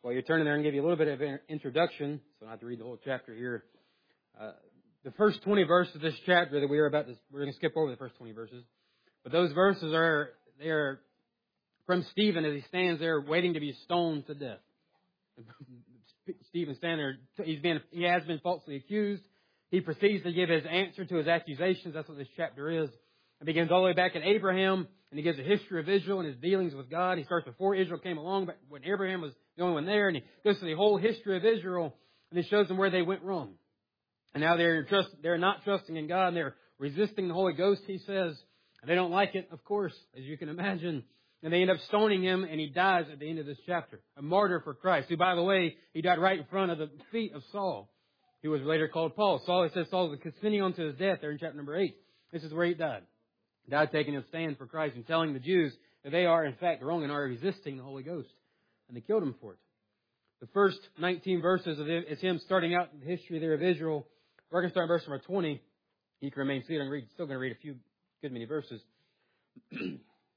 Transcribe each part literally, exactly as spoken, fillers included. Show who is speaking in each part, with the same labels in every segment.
Speaker 1: While you're turning there, and give you a little bit of an introduction, so I don't have to read the whole chapter here. Uh, the first twenty verses of this chapter that we are about to, we're going to skip over the first twenty verses. But those verses are, they are from Stephen as he stands there waiting to be stoned to death. Stephen standing there, he's been, he has been falsely accused. He proceeds to give his answer to his accusations. That's what this chapter is. It begins all the way back at Abraham, and he gives a history of Israel and his dealings with God. He starts before Israel came along, but when Abraham was the only one there, and he goes through the whole history of Israel, and he shows them where they went wrong. And now they're trust, they're not trusting in God, and they're resisting the Holy Ghost, he says. And they don't like it, of course, as you can imagine. And they end up stoning him, and he dies at the end of this chapter. A martyr for Christ, who, by the way, he died right in front of the feet of Saul, who was later called Paul. Saul, it says Saul was continuing on to his death there in chapter number eight. This is where he died. God taking a stand for Christ and telling the Jews that they are, in fact, wrong and are resisting the Holy Ghost. And they killed him for it. The first nineteen verses of it is him starting out the history there of Israel. We're going to start in verse number twenty. You can remain seated. I'm read, still going to read a few good many verses. In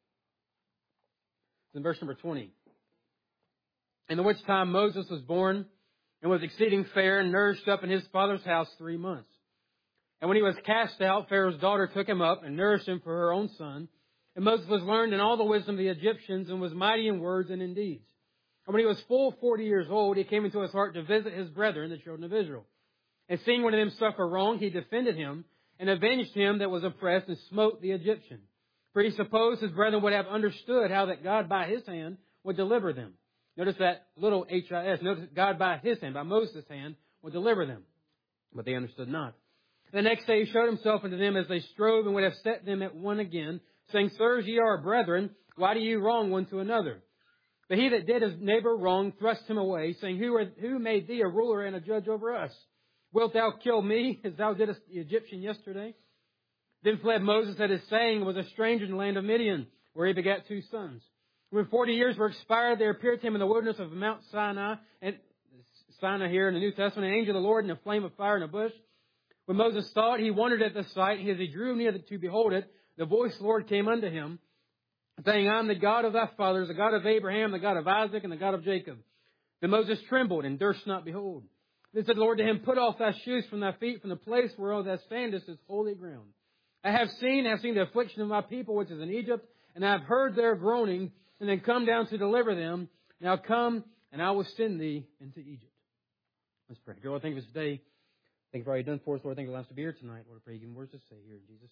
Speaker 1: verse number twenty. In the which time Moses was born and was exceeding fair and nourished up in his father's house three months. And when he was cast out, Pharaoh's daughter took him up and nourished him for her own son. And Moses was learned in all the wisdom of the Egyptians and was mighty in words and in deeds. And when he was full forty years old, he came into his heart to visit his brethren, the children of Israel. And seeing one of them suffer wrong, he defended him and avenged him that was oppressed and smote the Egyptian. For he supposed his brethren would have understood how that God by his hand would deliver them. Notice that little H I S. Notice God by his hand, by Moses' hand, would deliver them. But they understood not. The next day he showed himself unto them as they strove and would have set them at one again, saying, Sirs, ye are brethren, why do ye wrong one to another? But he that did his neighbor wrong thrust him away, saying, Who, are, who made thee a ruler and a judge over us? Wilt thou kill me, as thou didst the Egyptian yesterday? Then fled Moses at his saying, and was a stranger in the land of Midian, where he begat two sons. When forty years were expired, there appeared to him in the wilderness of Mount Sinai, and Sinai here in the New Testament, an angel of the Lord in a flame of fire in a bush. When Moses saw it, he wondered at the sight. As he drew near to behold it, the voice of the Lord came unto him, saying, I am the God of thy fathers, the God of Abraham, the God of Isaac, and the God of Jacob. Then Moses trembled and durst not behold. Then said the Lord to him, Put off thy shoes from thy feet, from the place whereof thou standest is holy ground. I have seen, I have seen the affliction of my people which is in Egypt, and I have heard their groaning, and then come down to deliver them. Now come, and I will send thee into Egypt. Let's pray. Dear Lord, thank you for this day. Thank you for all you've done for us, Lord. Thank you for allowing us to be here tonight. Lord, I pray you give me words to say here in Jesus'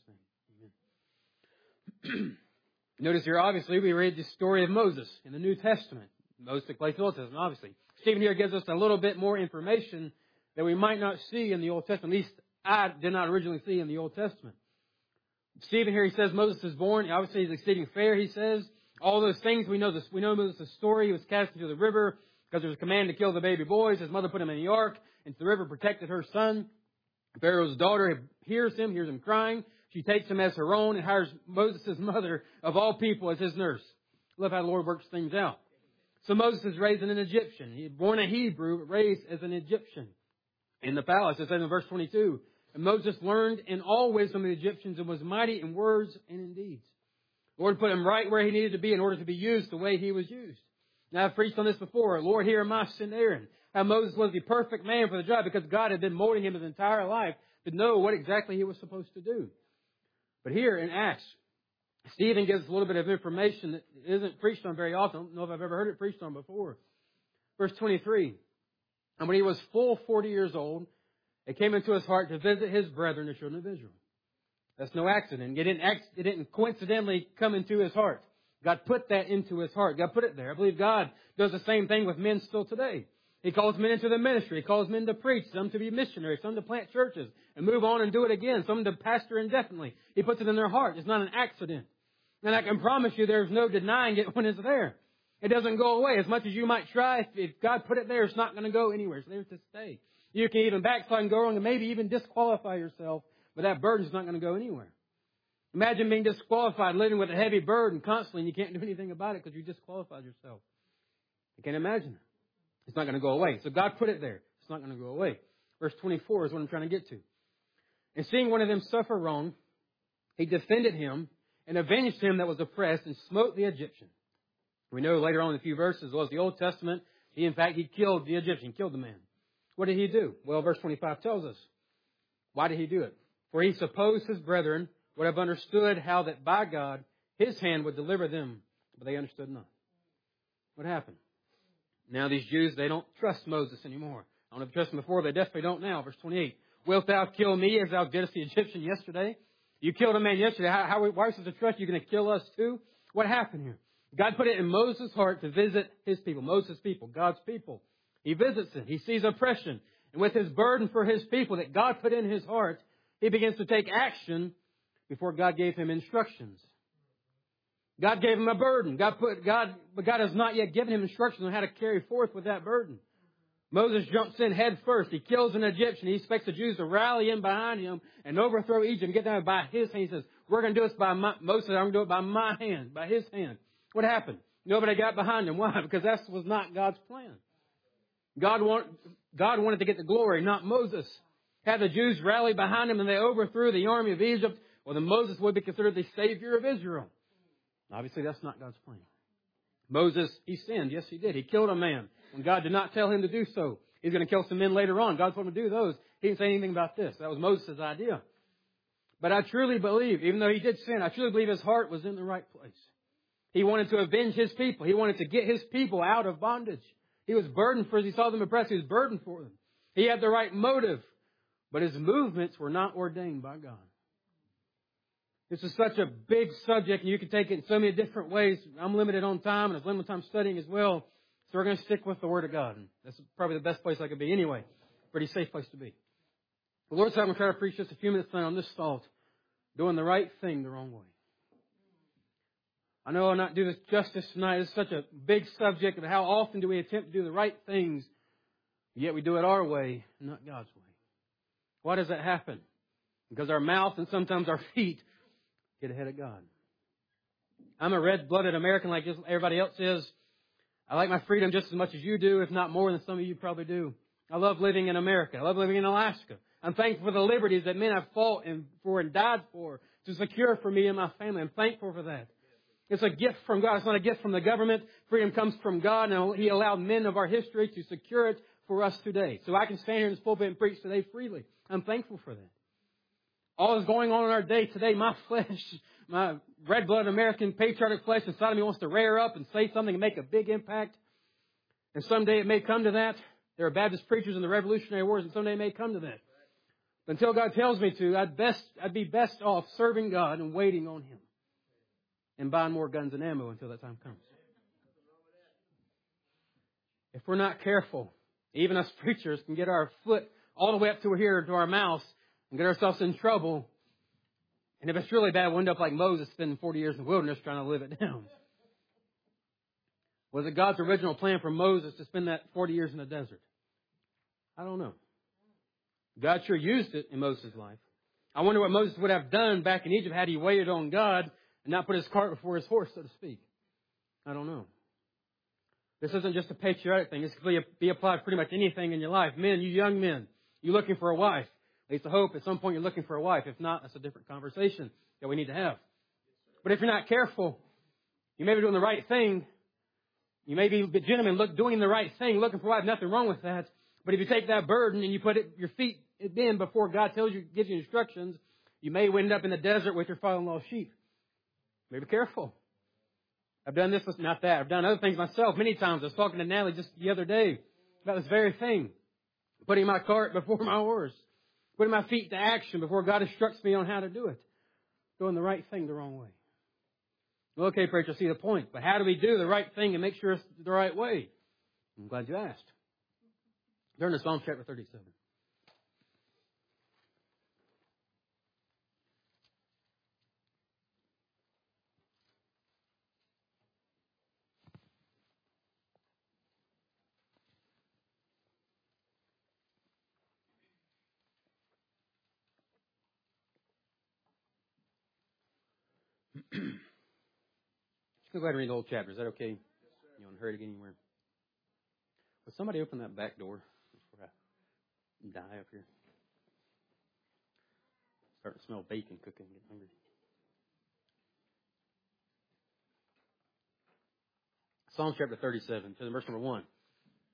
Speaker 1: name. Amen. Notice here, obviously, we read the story of Moses in the New Testament. Moses took place in the Old Testament, obviously. Stephen here gives us a little bit more information that we might not see in the Old Testament. At least I did not originally see in the Old Testament. Stephen here, he says Moses is born. Obviously, he's exceeding fair, he says. All those things, we know this. We know Moses' story. He was cast into the river because there was a command to kill the baby boys. His mother put him in the ark, and the river protected her son. Pharaoh's daughter hears him, hears him crying. She takes him as her own and hires Moses' mother, of all people, as his nurse. Love how the Lord works things out. So Moses is raised as an Egyptian. He was born a Hebrew, but raised as an Egyptian. In the palace, it says in verse twenty-two, And Moses learned in all wisdom of the Egyptians and was mighty in words and in deeds. The Lord put him right where he needed to be in order to be used the way he was used. Now, I've preached on this before. Lord, here am I, send Aaron. How Moses was the perfect man for the job because God had been molding him his entire life to know what exactly he was supposed to do. But here in Acts, Stephen gives a little bit of information that isn't preached on very often. I don't know if I've ever heard it preached on before. Verse twenty-three. And when he was full forty years old, it came into his heart to visit his brethren, the children of Israel. That's no accident. It didn't, it didn't coincidentally come into his heart. God put that into his heart. God put it there. I believe God does the same thing with men still today. He calls men into the ministry. He calls men to preach, some to be missionaries, some to plant churches and move on and do it again, some to pastor indefinitely. He puts it in their heart. It's not an accident. And I can promise you there's no denying it when it's there. It doesn't go away. As much as you might try, if, if God put it there, it's not going to go anywhere. It's there to stay. You can even backslide and go wrong and maybe even disqualify yourself, but that burden's not going to go anywhere. Imagine being disqualified, living with a heavy burden constantly, and you can't do anything about it because you disqualified yourself. You can't imagine it. It's not going to go away. So God put it there. It's not going to go away. Verse twenty-four is what I'm trying to get to. And seeing one of them suffer wrong, he defended him and avenged him that was oppressed and smote the Egyptian. We know later on in a few verses, as well as the Old Testament, He, in fact, he killed the Egyptian, killed the man. What did he do? Well, verse twenty-five tells us. Why did he do it? For he supposed his brethren would have understood how that by God his hand would deliver them, but they understood not. What happened? Now these Jews, they don't trust Moses anymore. I don't have trust him before, they definitely don't now. Verse twenty-eight. Wilt thou kill me as thou didst the Egyptian yesterday? You killed a man yesterday. How, how, why is it to trust you going to kill us too? What happened here? God put it in Moses' heart to visit his people, Moses' people, God's people. He visits it. He sees oppression. And with his burden for his people that God put in his heart, he begins to take action before God gave him instructions. God gave him a burden. God put God, but God has not yet given him instructions on how to carry forth with that burden. Moses jumps in head first. He kills an Egyptian. He expects the Jews to rally in behind him and overthrow Egypt and get them by his hand. He says, we're going to do this by my, Moses, I'm going to do it by my hand, by his hand. What happened? Nobody got behind him. Why? Because that was not God's plan. God, want, God wanted to get the glory, not Moses. Had the Jews rally behind him and they overthrew the army of Egypt, well, then Moses would be considered the savior of Israel. Obviously, that's not God's plan. Moses, he sinned. Yes, he did. He killed a man when God did not tell him to do so. He's going to kill some men later on. God told him to do those. He didn't say anything about this. That was Moses' idea. But I truly believe, even though he did sin, I truly believe his heart was in the right place. He wanted to avenge his people. He wanted to get his people out of bondage. He was burdened for, he saw them oppressed. He was burdened for them. He had the right motive. But his movements were not ordained by God. This is such a big subject, and you can take it in so many different ways. I'm limited on time, and I've limited time studying as well. So we're going to stick with the Word of God. And that's probably the best place I could be anyway. Pretty safe place to be. The Lord's I'm going to try to preach just a few minutes tonight on this thought. Doing the right thing the wrong way. I know I'll not do this justice tonight. It's such a big subject of how often do we attempt to do the right things, yet we do it our way, not God's way. Why does that happen? Because our mouth and sometimes our feet get ahead of God. I'm a red-blooded American like everybody else is. I like my freedom just as much as you do, if not more than some of you probably do. I love living in America. I love living in Alaska. I'm thankful for the liberties that men have fought and for and died for to secure for me and my family. I'm thankful for that. It's a gift from God. It's not a gift from the government. Freedom comes from God, and He allowed men of our history to secure it for us today. So I can stand here in this pulpit and preach today freely. I'm thankful for that. All is going on in our day today. My flesh, my red-blooded American patriotic flesh inside of me wants to rear up and say something and make a big impact. And someday it may come to that. There are Baptist preachers in the Revolutionary Wars, and someday it may come to that. But until God tells me to, I'd best, I'd be best off serving God and waiting on Him. And buying more guns and ammo until that time comes. If we're not careful, even us preachers can get our foot all the way up to here, to our mouth, and get ourselves in trouble. And if it's really bad, we'll end up like Moses spending forty years in the wilderness trying to live it down. Was it God's original plan for Moses to spend that forty years in the desert? I don't know. God sure used it in Moses' life. I wonder what Moses would have done back in Egypt had he waited on God and not put his cart before his horse, so to speak. I don't know. This isn't just a patriotic thing. This can be, be applied pretty much anything in your life. Men, you young men, you're looking for a wife. At least I hope at some point you're looking for a wife. If not, that's a different conversation that we need to have. But if you're not careful, you may be doing the right thing. You may be gentlemen look, doing the right thing, looking for a wife. Nothing wrong with that. But if you take that burden and you put it, your feet in before God tells you, gives you instructions, you may end up in the desert with your father-in-law's sheep. Be careful. I've done this, not that. I've done other things myself many times. I was talking to Natalie just the other day about this very thing. Putting my cart before my horse. Putting my feet to action before God instructs me on how to do it. Doing the right thing the wrong way. Well, okay, preacher, I see the point. But how do we do the right thing and make sure it's the right way? I'm glad you asked. Turn to Psalm chapter thirty-seven. Go ahead and read the whole chapter. Is that okay? Yes, you want to hurry to get anywhere? Will somebody open that back door before I die up here? Starting to smell bacon cooking. Get hungry. Psalm chapter thirty-seven, to verse number one.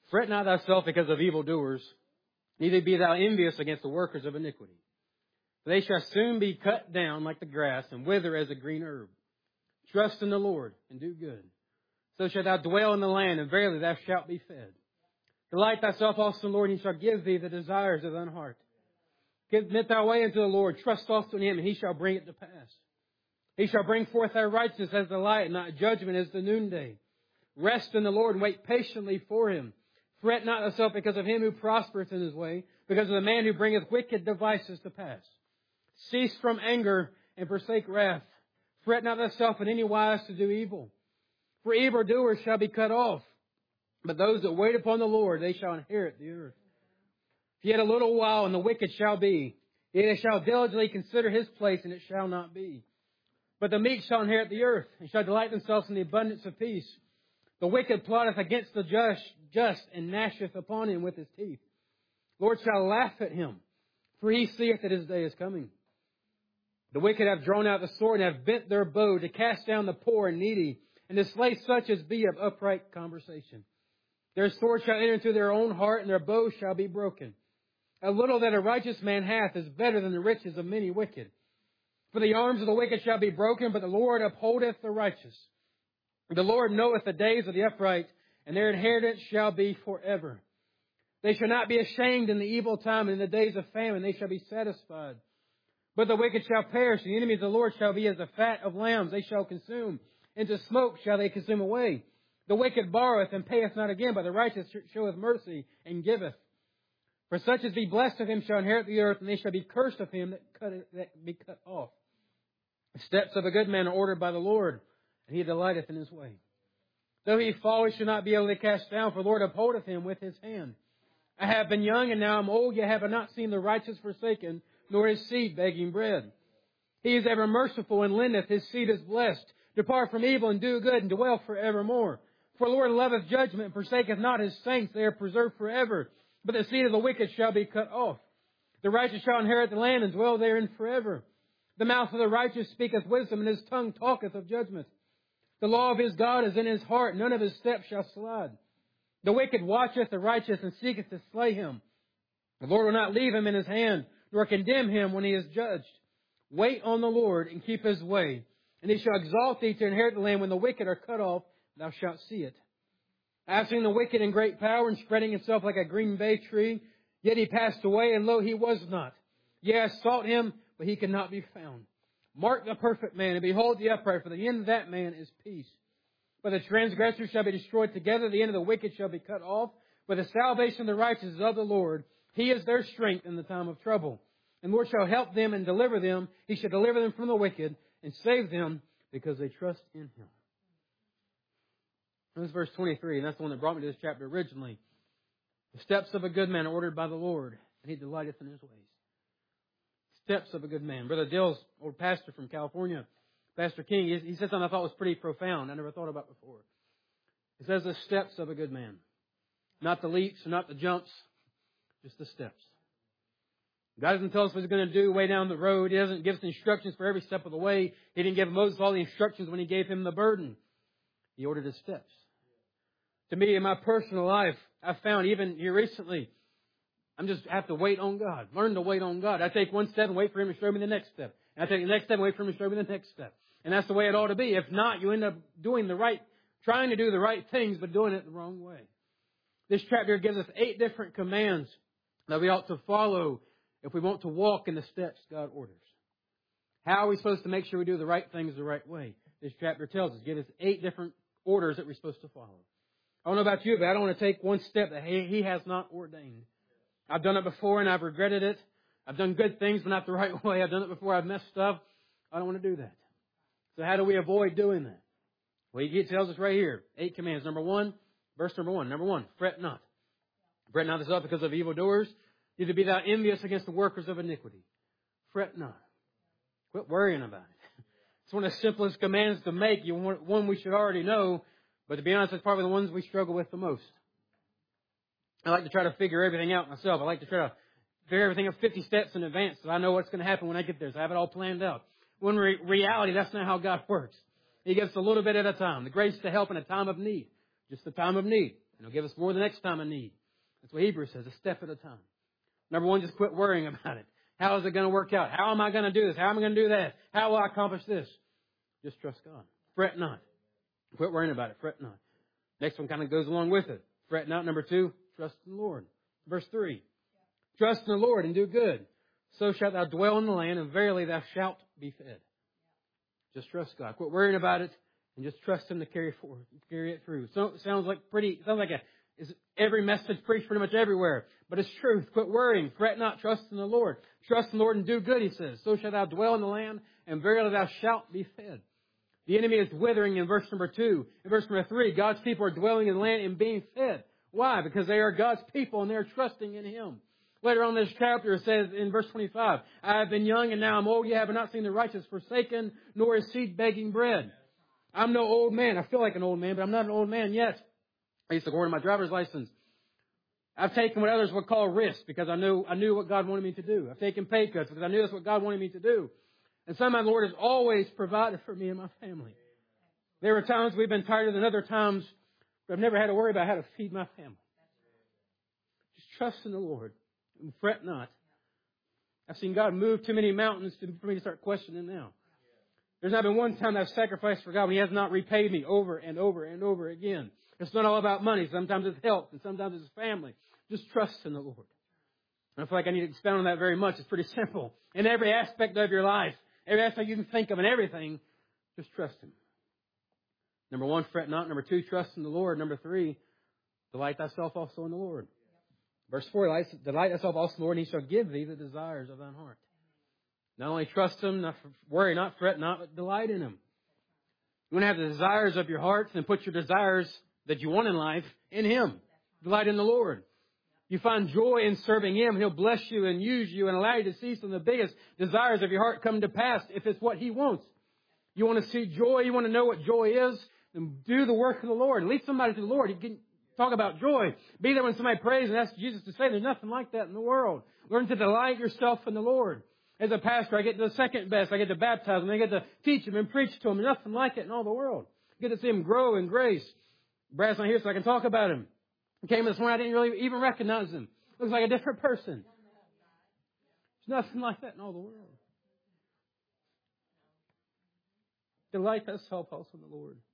Speaker 1: Fret not thyself because of evildoers, neither be thou envious against the workers of iniquity. For they shall soon be cut down like the grass and wither as a green herb. Trust in the Lord and do good. So shalt thou dwell in the land, and verily thou shalt be fed. Delight thyself also in the Lord, and he shall give thee the desires of thine heart. Commit thy way unto the Lord, trust also in him, and he shall bring it to pass. He shall bring forth thy righteousness as the light, and thy judgment as the noonday. Rest in the Lord, and wait patiently for him. Fret not thyself because of him who prospereth in his way, because of the man who bringeth wicked devices to pass. Cease from anger, and forsake wrath. Fret not thyself in any wise to do evil. For evildoers shall be cut off. But those that wait upon the Lord, they shall inherit the earth. Yet a little while, and the wicked shall be. Yet they shall diligently consider his place, and it shall not be. But the meek shall inherit the earth, and shall delight themselves in the abundance of peace. The wicked plotteth against the just, just and gnasheth upon him with his teeth. The Lord shall laugh at him, for he seeth that his day is coming. The wicked have drawn out the sword, and have bent their bow to cast down the poor and needy, and to slay such as be of upright conversation. Their sword shall enter into their own heart, and their bow shall be broken. A little that a righteous man hath is better than the riches of many wicked. For the arms of the wicked shall be broken, but the Lord upholdeth the righteous. The Lord knoweth the days of the upright, and their inheritance shall be forever. They shall not be ashamed in the evil time, and in the days of famine they shall be satisfied. But the wicked shall perish, and the enemies of the Lord shall be as the fat of lambs, they shall consume. Into smoke shall they consume away. The wicked borroweth and payeth not again, but the righteous showeth mercy and giveth. For such as be blessed of him shall inherit the earth, and they shall be cursed of him that, cut it, that be cut off. The steps of a good man are ordered by the Lord, and he delighteth in his way. Though he fall, he shall not be able to cast down, for the Lord upholdeth him with his hand. I have been young, and now am old, yet have I not seen the righteous forsaken, nor his seed begging bread. He is ever merciful and lendeth, his seed is blessed. Depart from evil and do good, and dwell forevermore. For the Lord loveth judgment, and forsaketh not his saints, they are preserved forever. But the seed of the wicked shall be cut off. The righteous shall inherit the land, and dwell therein forever. The mouth of the righteous speaketh wisdom, and his tongue talketh of judgment. The law of his God is in his heart, none of his steps shall slide. The wicked watcheth the righteous, and seeketh to slay him. The Lord will not leave him in his hand, nor condemn him when he is judged. Wait on the Lord, and keep his way. And he shall exalt thee to inherit the land. When the wicked are cut off, thou shalt see it. I have seen the wicked in great power, and spreading himself like a green bay tree. Yet he passed away, and lo, he was not. Yea, I sought him, but he could not be found. Mark the perfect man, and behold the upright, for the end of that man is peace. But the transgressors shall be destroyed together, the end of the wicked shall be cut off. But the salvation of the righteous is of the Lord. He is their strength in the time of trouble. And the Lord shall help them and deliver them. He shall deliver them from the wicked, and save them, because they trust in him. This is verse twenty-three, and that's the one that brought me to this chapter originally. The steps of a good man are ordered by the Lord, and he delighteth in his ways. Steps of a good man. Brother Dill's old pastor from California, Pastor King, he said something I thought was pretty profound. I never thought about before. He says the steps of a good man. Not the leaps, not the jumps, just the steps. God doesn't tell us what he's going to do way down the road. He doesn't give us instructions for every step of the way. He didn't give Moses all the instructions when he gave him the burden. He ordered his steps. To me, in my personal life, I've found even here recently, I'm just have to wait on God. Learn to wait on God. I take one step and wait for him to show me the next step. And I take the next step and wait for him to show me the next step. And that's the way it ought to be. If not, you end up doing the right, trying to do the right things, but doing it the wrong way. This chapter gives us eight different commands that we ought to follow if we want to walk in the steps God orders. How are we supposed to make sure we do the right things the right way? This chapter tells us, give us eight different orders that we're supposed to follow. I don't know about you, but I don't want to take one step that he, he has not ordained. I've done it before and I've regretted it. I've done good things, but not the right way. I've done it before. I've messed up. I don't want to do that. So how do we avoid doing that? Well, he tells us right here, eight commands. Number one, verse number one. Number one, fret not. Fret not thyself because of evildoers, neither be thou envious against the workers of iniquity. Fret not. Quit worrying about it. It's one of the simplest commands to make. You want one we should already know, but to be honest, it's probably the ones we struggle with the most. I like to try to figure everything out myself. I like to try to figure everything up fifty steps in advance so I know what's going to happen when I get there. So I have it all planned out. When in re- reality, that's not how God works. He gives us a little bit at a time. The grace to help in a time of need. Just the time of need. And He'll give us more the next time I need. That's what Hebrews says, a step at a time. Number one, just quit worrying about it. How is it going to work out? How am I going to do this? How am I going to do that? How will I accomplish this? Just trust God. Fret not. Quit worrying about it. Fret not. Next one kind of goes along with it. Fret not. Number two, trust in the Lord. Verse three. Trust in the Lord and do good. So shalt thou dwell in the land, and verily thou shalt be fed. Just trust God. Quit worrying about it, and just trust Him to carry forward, carry it through. So it sounds like pretty. Sounds like a is every message preached pretty much everywhere, but it's truth. Quit worrying. Fret not. Trust in the Lord. Trust in the Lord and do good. He says. So shalt thou dwell in the land, and verily thou shalt be fed. The enemy is withering in verse number two. In verse number three, God's people are dwelling in the land and being fed. Why? Because they are God's people and they are trusting in Him. Later on in this chapter, it says in verse twenty-five, I have been young and now I'm old, yet have not seen the righteous forsaken, nor his seed begging bread. I'm no old man. I feel like an old man, but I'm not an old man yet. I used to go to my driver's license. I've taken what others would call risk because I knew I knew what God wanted me to do. I've taken pay cuts because I knew that's what God wanted me to do. And somehow the Lord has always provided for me and my family. There were times we've been tighter than other times, but I've never had to worry about how to feed my family. Just trust in the Lord and fret not. I've seen God move too many mountains for me to start questioning now. There's not been one time that I've sacrificed for God when He has not repaid me over and over and over again. It's not all about money. Sometimes it's health and sometimes it's family. Just trust in the Lord. And I feel like I need to expound on that very much. It's pretty simple. In every aspect of your life, every aspect you can think of and everything, just trust Him. Number one, fret not. Number two, trust in the Lord. Number three, delight thyself also in the Lord. Verse four, delight thyself also in the Lord, and He shall give thee the desires of thine heart. Not only trust Him, not worry, not fret not, but delight in Him. You want to have the desires of your heart, then put your desires that you want in life in Him. Delight in the Lord. You find joy in serving Him. He'll bless you and use you and allow you to see some of the biggest desires of your heart come to pass if it's what He wants. You want to see joy. You want to know what joy is. Then do the work of the Lord. Lead somebody to the Lord. You can talk about joy. Be there when somebody prays and asks Jesus to say there's nothing like that in the world. Learn to delight yourself in the Lord. As a pastor, I get the second best. I get to baptize them. I get to teach them and preach to them. There's nothing like it in all the world. I get to see them grow in grace. Brad's not here so I can talk about him. He came this morning. I didn't really even recognize him. Looks like a different person. There's nothing like that in all the world. Delight thyself also in the Lord.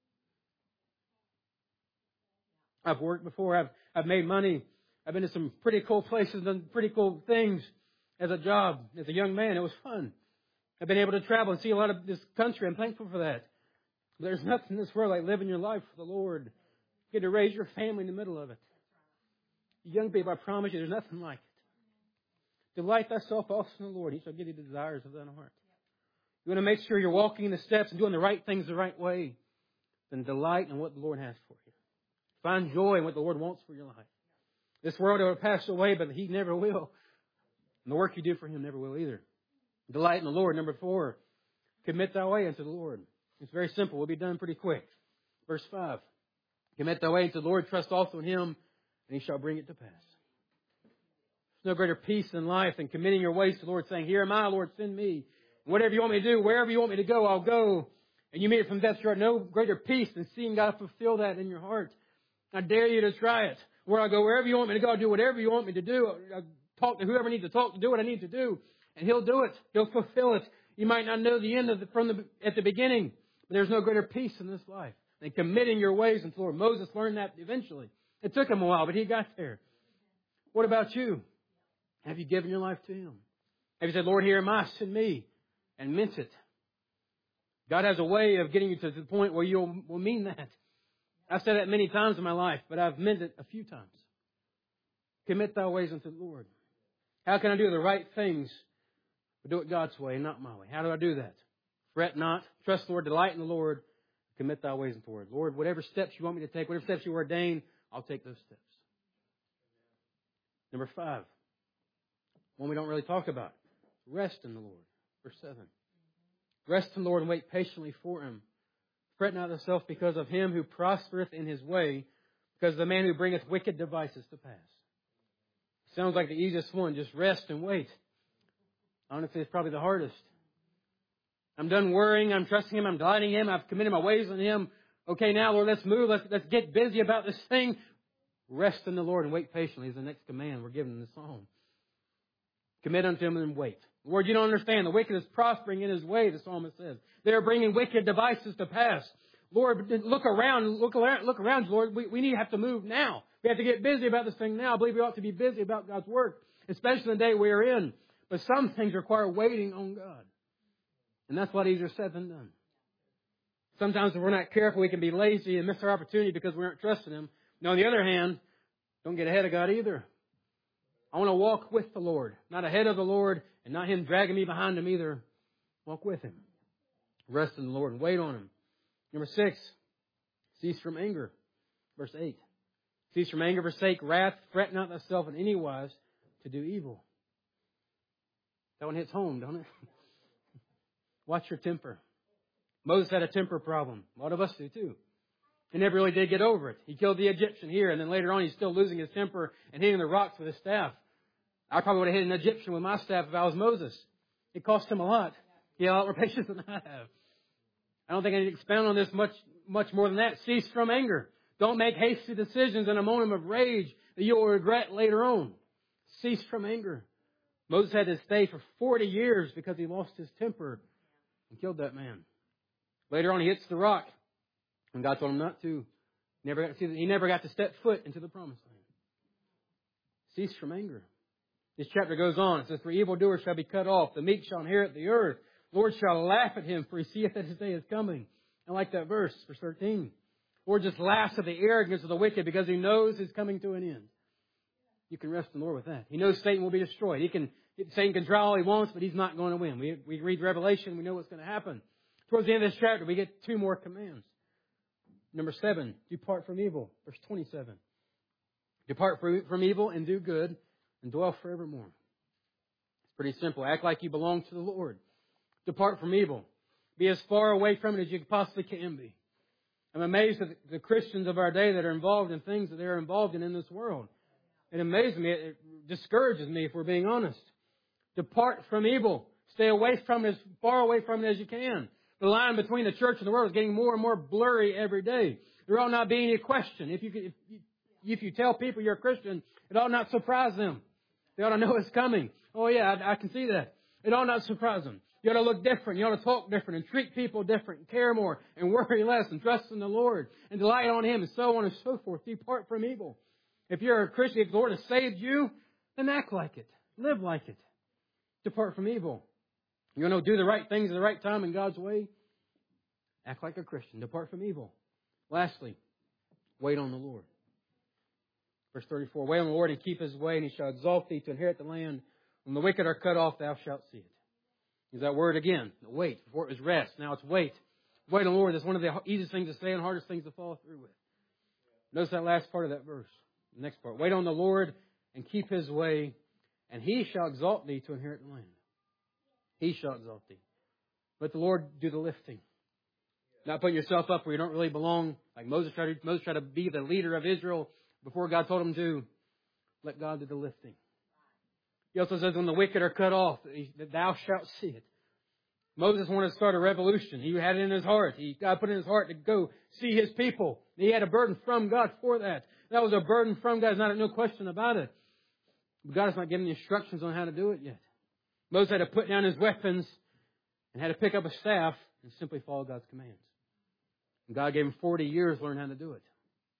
Speaker 1: I've worked before. I've I've made money. I've been to some pretty cool places, done pretty cool things as a job, as a young man. It was fun. I've been able to travel and see a lot of this country. I'm thankful for that. But there's nothing in this world like living your life for the Lord. You get to raise your family in the middle of it. Young people, I promise you, there's nothing like it. Delight thyself also in the Lord. He shall give you the desires of thine heart. You want to make sure you're walking in the steps and doing the right things the right way. Then delight in what the Lord has for you. Find joy in what the Lord wants for your life. This world will pass away, but He never will. And the work you do for Him never will either. Delight in the Lord. Number four, commit thy way unto the Lord. It's very simple. We'll be done pretty quick. Verse five. Commit thy way unto the Lord. Trust also in Him, and He shall bring it to pass. There's no greater peace in life than committing your ways to the Lord, saying, here am I, Lord, send me. Whatever you want me to do, wherever you want me to go, I'll go. And you meet it from death to heart. No greater peace than seeing God fulfill that in your heart. I dare you to try it. Where I go, wherever you want me to go, I'll do whatever you want me to do. I'll talk to whoever needs to talk to do what I need to do. And He'll do it. He'll fulfill it. You might not know the end of the, from the, at the beginning, but there's no greater peace in this life than committing your ways unto the Lord. Moses learned that eventually. It took him a while, but he got there. What about you? Have you given your life to Him? Have you said, Lord, here am I, send me, and meant it? God has a way of getting you to the point where you'll will mean that. I've said that many times in my life, but I've meant it a few times. Commit thy ways unto the Lord. How can I do the right things, but do it God's way and not my way? How do I do that? Fret not. Trust the Lord. Delight in the Lord. Commit thy ways unto the Lord. Lord, whatever steps you want me to take, whatever steps you ordain, I'll take those steps. Number five. One we don't really talk about. Rest in the Lord. Verse seven. Rest in the Lord and wait patiently for Him. Fret not thyself because of him who prospereth in his way, because of the man who bringeth wicked devices to pass. Sounds like the easiest one. Just rest and wait. Honestly, it's probably the hardest. I'm done worrying. I'm trusting Him. I'm delighting in Him. I've committed my ways on Him. Okay, now, Lord, let's move. Let's, let's get busy about this thing. Rest in the Lord and wait patiently is the next command we're given in the psalm. Commit unto Him and wait. Lord, you don't understand. The wicked is prospering in his way, the psalmist says. They are bringing wicked devices to pass. Lord, look around, look around, look around, Lord. We, we need to have to move now. We have to get busy about this thing now. I believe we ought to be busy about God's work, especially in the day we are in. But some things require waiting on God. And that's what easier said than done. Sometimes if we're not careful, we can be lazy and miss our opportunity because we aren't trusting Him. Now, on the other hand, don't get ahead of God either. I want to walk with the Lord, not ahead of the Lord, and not Him dragging me behind Him either. Walk with Him. Rest in the Lord and wait on Him. Number six, cease from anger. Verse eight. Cease from anger, forsake wrath, fret not thyself in any wise to do evil. That one hits home, don't it? Watch your temper. Moses had a temper problem. A lot of us do too. He never really did get over it. He killed the Egyptian here, and then later on he's still losing his temper and hitting the rocks with his staff. I probably would have hit an Egyptian with my staff if I was Moses. It cost him a lot. He had a lot more patience than I have. I don't think I need to expound on this much, much more than that. Cease from anger. Don't make hasty decisions in a moment of rage that you will regret later on. Cease from anger. Moses had to stay for forty years because he lost his temper and killed that man. Later on, he hits the rock, and God told him not to. Never got to see, he never got to step foot into the promised land. Cease from anger. This chapter goes on. It says, for evildoers shall be cut off. The meek shall inherit the earth. The Lord shall laugh at him, for he seeth that his day is coming. I like that verse, verse thirteen. The Lord just laughs at the arrogance of the wicked because He knows it's coming to an end. You can rest in the Lord with that. He knows Satan will be destroyed. He can, Satan can try all he wants, but he's not going to win. We, we read Revelation, we know what's going to happen. Towards the end of this chapter, we get two more commands. Number seven, depart from evil. Verse twenty-seven. Depart from evil and do good and dwell forevermore. It's pretty simple. Act like you belong to the Lord. Depart from evil. Be as far away from it as you possibly can be. I'm amazed at the Christians of our day that are involved in things that they're involved in in this world. It amazes me. It discourages me, if we're being honest. Depart from evil. Stay away from it, as far away from it as you can. The line between the church and the world is getting more and more blurry every day. There ought not be any question. If you, if you, if you tell people you're a Christian, it ought not surprise them. They ought to know it's coming. Oh yeah, I, I can see that. It ought not surprise them. You ought to look different. You ought to talk different and treat people different and care more and worry less and trust in the Lord and delight on Him and so on and so forth. Depart from evil. If you're a Christian, if the Lord has saved you, then act like it. Live like it. Depart from evil. You want to do the right things at the right time in God's way? Act like a Christian. Depart from evil. Lastly, wait on the Lord. Verse thirty-four, wait on the Lord and keep His way, and He shall exalt thee to inherit the land. When the wicked are cut off, thou shalt see it. Use that word again. Wait. Before it was rest. Now it's wait. Wait on the Lord. That's one of the easiest things to say and hardest things to follow through with. Notice that last part of that verse. The next part. Wait on the Lord and keep His way, and He shall exalt thee to inherit the land. He shall exalt thee. Let the Lord do the lifting. Not putting yourself up where you don't really belong. Like Moses tried to, Moses tried to be the leader of Israel before God told him to. Let God do the lifting. He also says, when the wicked are cut off, that thou shalt see it. Moses wanted to start a revolution. He had it in his heart. He, God put it in his heart to go see His people. He had a burden from God for that. That was a burden from God. There's not no question about it. But God has not given the instructions on how to do it yet. Moses had to put down his weapons and had to pick up a staff and simply follow God's commands. And God gave him forty years to learn how to do it.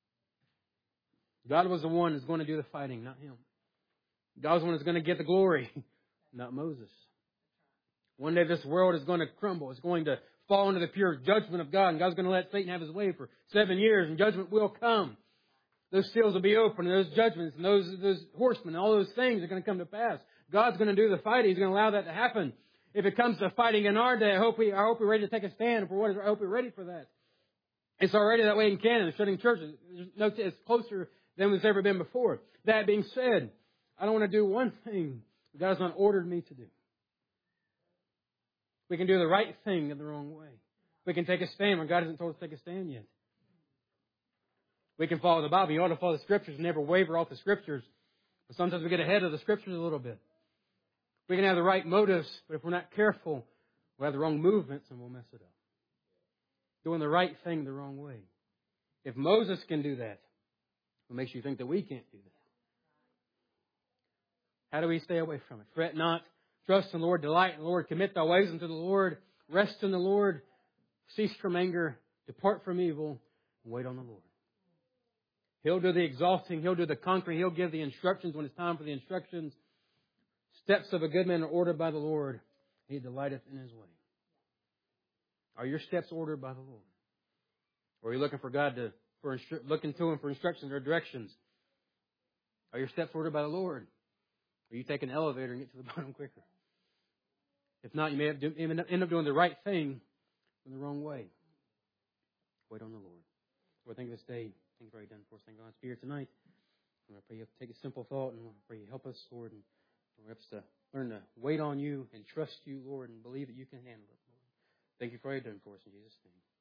Speaker 1: God was the one who's going to do the fighting, not him. God was the one who's going to get the glory, not Moses. One day this world is going to crumble. It's going to fall into the pure judgment of God. And God's going to let Satan have his way for seven years. And judgment will come. Those seals will be open. And those judgments and those, those horsemen and all those things are going to come to pass. God's going to do the fighting. He's going to allow that to happen. If it comes to fighting in our day, I hope, we, I hope we're ready to take a stand for what is. I hope we're ready for that. It's already that way in Canada. Shutting churches. No, it's closer than it's ever been before. That being said, I don't want to do one thing God has not ordered me to do. We can do the right thing in the wrong way. We can take a stand when God hasn't told us to take a stand yet. We can follow the Bible. You ought to follow the Scriptures and never waver off the Scriptures. But sometimes we get ahead of the Scriptures a little bit. We can have the right motives, but if we're not careful, we'll have the wrong movements and we'll mess it up. Doing the right thing the wrong way. If Moses can do that, What makes you think that we can't do that? How do we stay away from it? Fret not. Trust in the Lord. Delight in the Lord. Commit thy ways unto the Lord. Rest in the Lord. Cease from anger. Depart from evil. And wait on the Lord. He'll do the exalting. He'll do the conquering. He'll give the instructions when it's time for the instructions. Steps of a good man are ordered by the Lord. He delighteth in His way. Are your steps ordered by the Lord? Or are you looking for God to, for instru- looking to Him for instructions or directions? Are your steps ordered by the Lord? Or you take an elevator and get to the bottom quicker? If not, you may have do, end up doing the right thing in the wrong way. Wait on the Lord. Lord, thank you this day. Thank you for what you've done for us. Thank God's Spirit tonight. And I pray you take a simple thought and I pray you help us, Lord, and help us to learn to wait on you and trust you, Lord, and believe that you can handle it, Lord. Thank you for what you've done for us in Jesus' name.